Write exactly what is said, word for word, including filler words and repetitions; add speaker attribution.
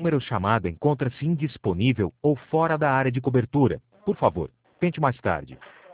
Speaker 1: número chamado encontra-se indisponível ou fora da área de cobertura. Por favor, tente mais tarde.